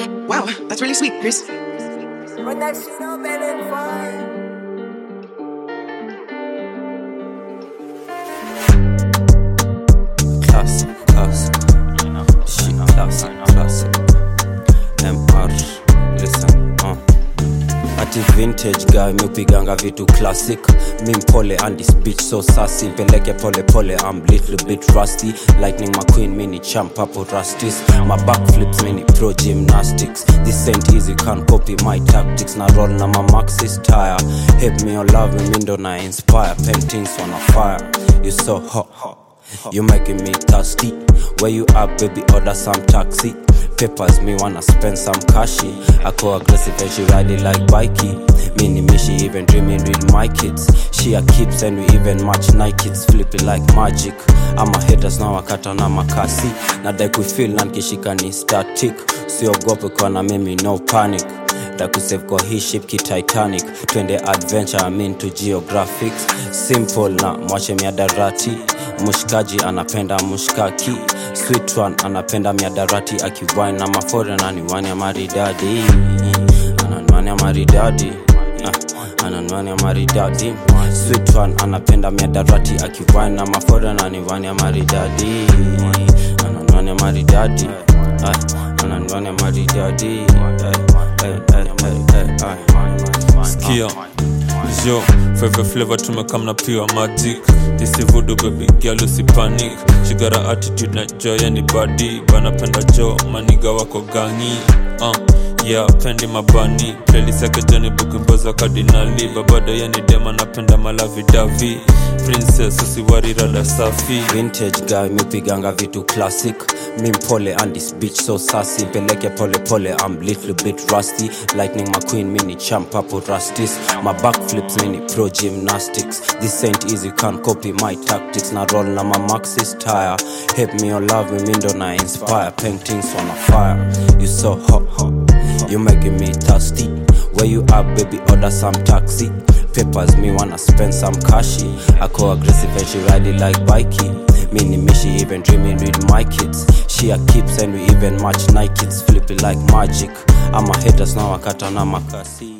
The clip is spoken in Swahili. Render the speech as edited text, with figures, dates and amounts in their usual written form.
Wow, that's really sweet, Chris. When that shit up and fine. Classic, shit, classic. MR, listen, Ati vintage guy, miupiganga vitu classic. Mimpole and this bitch so sassy. Peleke pole pole, I'm little bit rusty. Lightning McQueen, mini champ up or rusties. My backflips, mini pro gymnastics. This ain't easy, can't copy my tactics. Na roll na my Maxis tire. Hate me or love me, mindo na inspire. Paintings on a fire, you so hot. You making me thirsty. Where you at, baby? Order some taxi. Papers, me wanna spend some cashy. I go aggressive and she ride it like bikey. Me, she even dreaming with my kids. She a keeps and we even match Nikes. Flip it like magic. I'm a haters now, wakata na makasi. Nadai kufeel na nkishika ni static. Siogope kwa na mimi, no panic. Dakusave kwa hii ship ki Titanic. Twende adventure, I'm into geographics. Simple na mwache miadarati. Mushkaji anapenda mushkaki. Sweet one anapenda miadarati. Akiwine na mafore na niwani ya maridadi. Ananwani ya maridadi. Ananwani ya maridadi. Sweet one anapenda miadarati. Akiwine na mafore na niwani ya maridadi. Ananwani ya maridadi. Ananwani ya maridadi. Skia yo, favorite flavor tumekam na pure magic. This voodoo baby girl usi panic. She got an attitude na joy and body. Banapenda jo, maniga wako gangi. Yeah, pendi mabani. Playlist yake Johnny Bukimboza kardinali. Babado yani dema napenda malavi davi. Princess usiwari rada safi. Vintage guy, miupiganga vitu classic. Mimpole and this bitch so sassy. Peleke pole pole, I'm little bit rusty. Lightning McQueen, mini champ up or rusties. My backflips, mini pro gymnastics. This ain't easy, can't copy my tactics. Na roll na my Maxis tire. Hate me or love me, mindo na inspire. Paintings on a fire, you so hot. You making me thirsty. Where you at, baby? Order some taxi. Papers, me wanna spend some cashy. I go aggressive and she ride it like bikey. Me, she even dreaming with my kids. She a keeps and we even match Nikes. Flip it like magic. I'm a haters now, wakata na makasi.